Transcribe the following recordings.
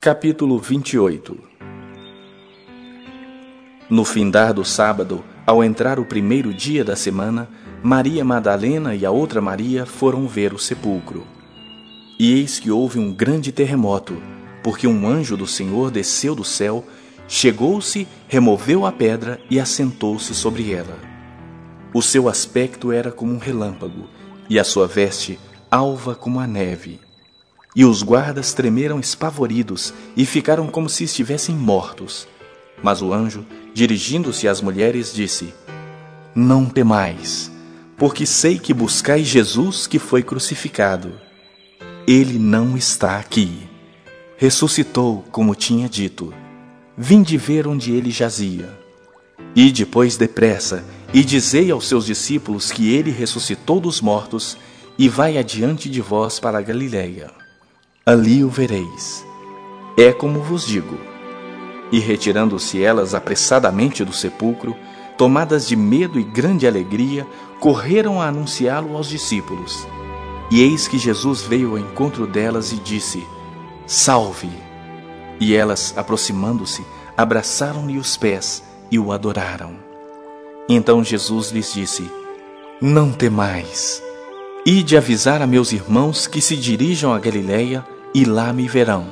Capítulo 28. No findar do sábado, ao entrar o primeiro dia da semana, Maria Madalena e a outra Maria foram ver o sepulcro. E eis que houve um grande terremoto, porque um anjo do Senhor desceu do céu, chegou-se, removeu a pedra e assentou-se sobre ela. O seu aspecto era como um relâmpago, e a sua veste alva como a neve. E os guardas tremeram espavoridos e ficaram como se estivessem mortos. Mas o anjo, dirigindo-se às mulheres, disse: Não temais, porque sei que buscais Jesus que foi crucificado. Ele não está aqui. Ressuscitou, como tinha dito. Vinde ver onde ele jazia. E depois depressa, e dizei aos seus discípulos que ele ressuscitou dos mortos, e vai adiante de vós para a Galiléia. Ali o vereis. É como vos digo. E retirando-se elas apressadamente do sepulcro, tomadas de medo e grande alegria, correram a anunciá-lo aos discípulos. E eis que Jesus veio ao encontro delas e disse: Salve! E elas, aproximando-se, abraçaram-lhe os pés e o adoraram. Então Jesus lhes disse: Não temais. Ide avisar a meus irmãos que se dirijam a Galiléia, e lá me verão.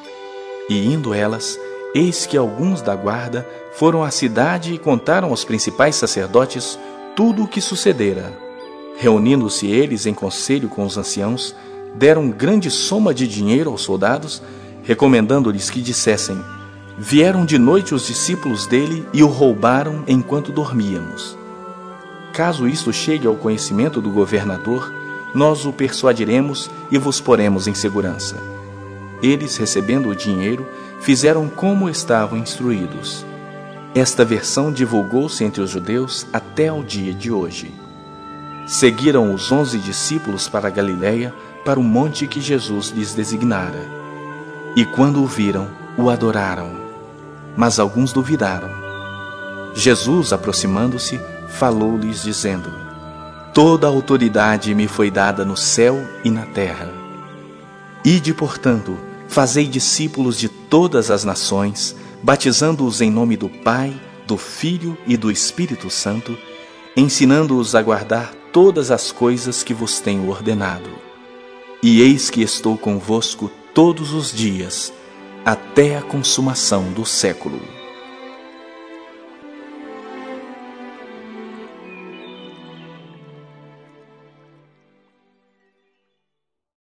E indo elas, eis que alguns da guarda foram à cidade e contaram aos principais sacerdotes tudo o que sucedera. Reunindo-se eles em conselho com os anciãos, deram grande soma de dinheiro aos soldados, recomendando-lhes que dissessem: Vieram de noite os discípulos dele e o roubaram enquanto dormíamos. Caso isto chegue ao conhecimento do governador, nós o persuadiremos e vos poremos em segurança. Eles, recebendo o dinheiro, fizeram como estavam instruídos. Esta versão divulgou-se entre os judeus até ao dia de hoje. Seguiram os 11 discípulos para a Galiléia, para o monte que Jesus lhes designara. E quando o viram, o adoraram. Mas alguns duvidaram. Jesus, aproximando-se, falou-lhes dizendo: Toda a autoridade me foi dada no céu e na terra. Ide, portanto, fazei discípulos de todas as nações, batizando-os em nome do Pai, do Filho e do Espírito Santo, ensinando-os a guardar todas as coisas que vos tenho ordenado. E eis que estou convosco todos os dias, até a consumação do século.